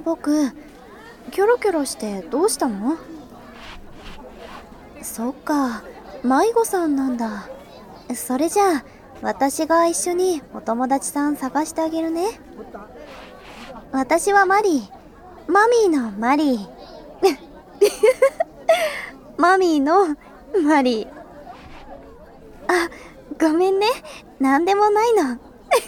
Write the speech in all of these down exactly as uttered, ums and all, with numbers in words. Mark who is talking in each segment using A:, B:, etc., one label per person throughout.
A: 僕、キョロキョロしてどうしたの？そっか、迷子さんなんだ。それじゃあ私が一緒にお友達さん探してあげるね。私はマリー、マミーのマリーマミーのマリー。あ、ごめんね、なんでもないの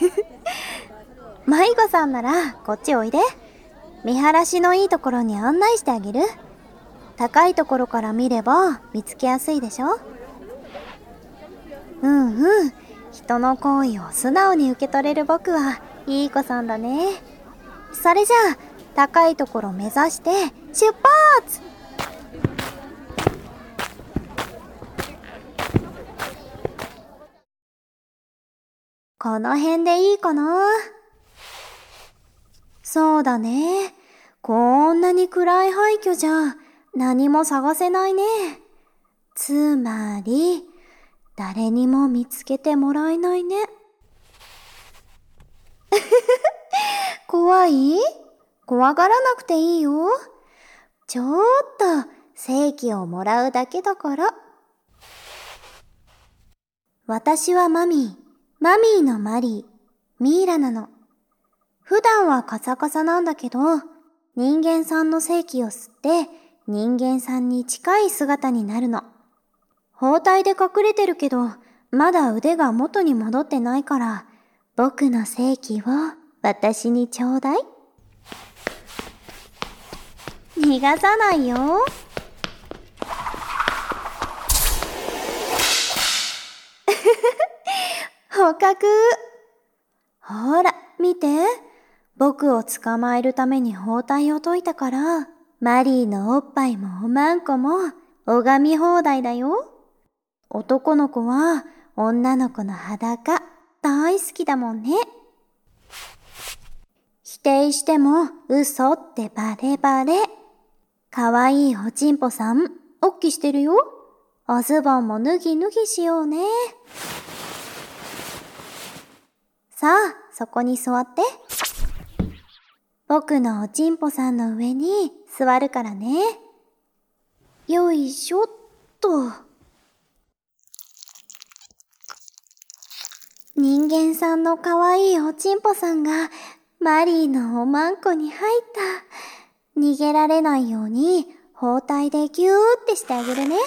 A: 迷子さんならこっちおいで。見晴らしのいいところに案内してあげる。高いところから見れば見つけやすいでしょ。うんうん、人の好意を素直に受け取れる僕はいい子さんだね。それじゃあ高いところ目指して出発。この辺でいいかな。そうだね、こんなに暗い廃墟じゃ何も探せないね。つまり誰にも見つけてもらえないね怖い？怖がらなくていいよ。ちょーっと正気をもらうだけだから。私はマミー、マミーのマリー、ミイラなの。普段はカサカサなんだけど、人間さんの正気を吸って人間さんに近い姿になるの。包帯で隠れてるけど、まだ腕が元に戻ってないから、僕の正気を私にちょうだい。逃がさないよ。捕獲。ほら、見て。僕を捕まえるために包帯を解いたから、マリーのおっぱいもおまんこも拝み放題だよ。男の子は女の子の裸大好きだもんね。否定しても嘘ってバレバレ。かわいいおちんぽさん、おっきしてるよ。おズボンも脱ぎ脱ぎしようね。さあ、そこに座って。僕のおちんぽさんの上に座るからね。よいしょっと。人間さんのかわいいおちんぽさんがマリーのおまんこに入った。逃げられないように包帯でギューってしてあげるね。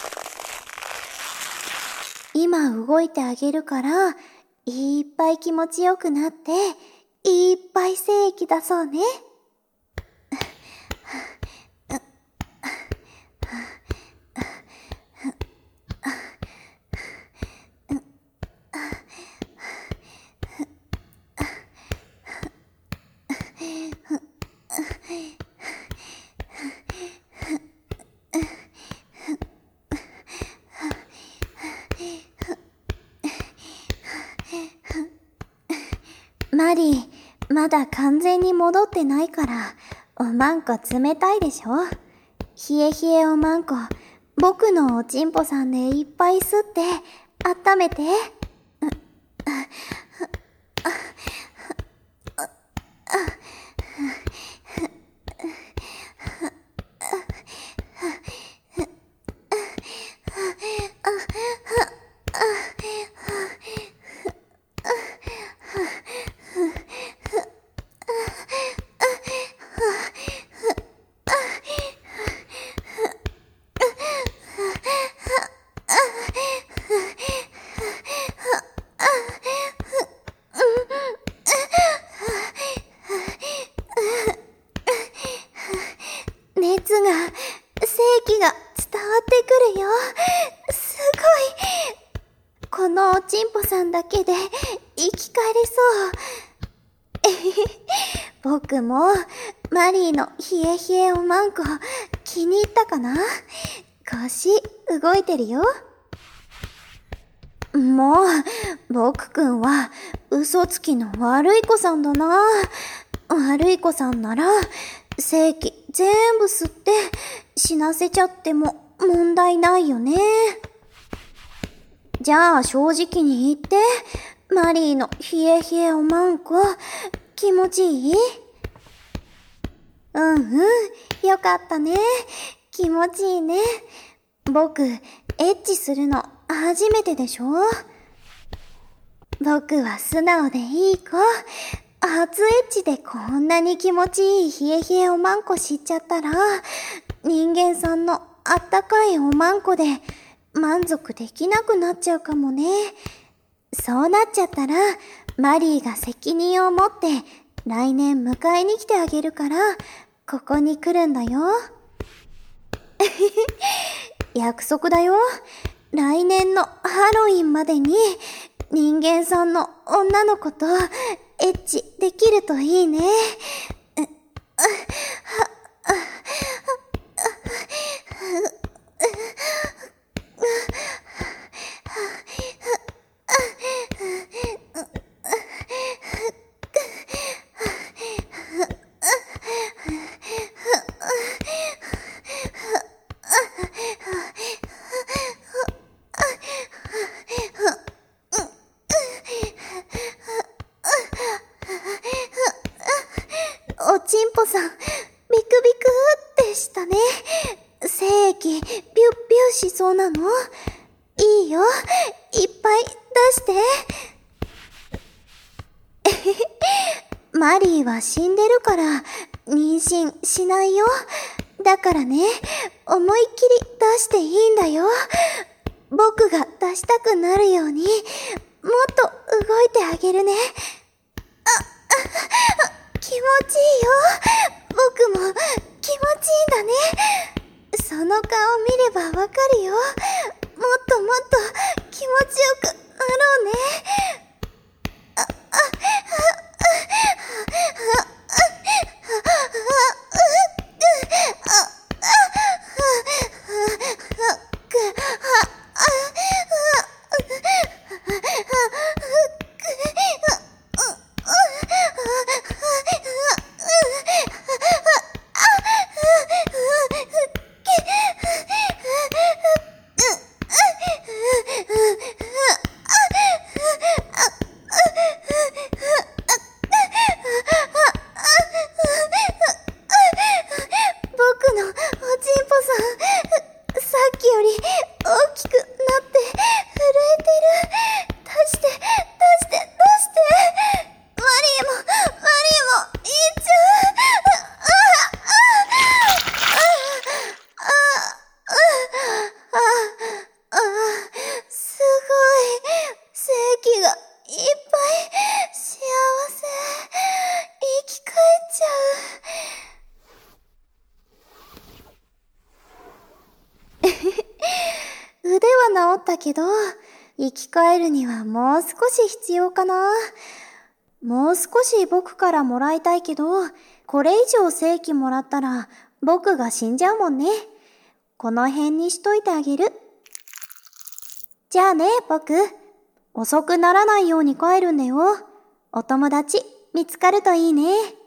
A: 今動いてあげるからいっぱい気持ちよくなっていっぱい精液出そうね。マリー、まだ完全に戻ってないから、おまんこ冷たいでしょ？冷え冷えおまんこ、僕のおちんぽさんでいっぱい吸って温めて。熱が、精気が伝わってくるよ。すごい。このおちんぽさんだけで生き返れそう。えへへ。僕もマリーの冷え冷えおまんこ気に入ったかな？腰動いてるよ。もう、僕くんは嘘つきの悪い子さんだな。悪い子さんなら精気全部吸って死なせちゃっても問題ないよね。じゃあ正直に言って、マリーの冷え冷えおまんこ気持ちいい？ うんうん、よかったね。気持ちいいね。僕、エッチするの初めてでしょ？僕は素直でいい子。初エッチでこんなに気持ちいい冷え冷えおまんこ知っちゃったら、人間さんのあったかいおまんこで満足できなくなっちゃうかもね。そうなっちゃったら、マリーが責任を持って来年迎えに来てあげるから、ここに来るんだよ。約束だよ。来年のハロウィンまでに人間さんの女の子とエッチできるといいね。おちんぽさん、ビクビクってしたね。精液、ビュッビュッしそうなの？いいよ、いっぱい出して。マリーは死んでるから、妊娠しないよ。だからね、思いっきり出していいんだよ。僕が出したくなるように、もっと動いてあげるね。気持ちいいよ。僕も気持ちいいんだね。その顔見ればわかるよ。もっともっと気持ちよくなろうね。あ、あ、あ、腕は治ったけど、生き返るにはもう少し必要かな。もう少し僕からもらいたいけど、これ以上精液もらったら僕が死んじゃうもんね。この辺にしといてあげる。じゃあね、僕。遅くならないように帰るんだよ。お友達見つかるといいね。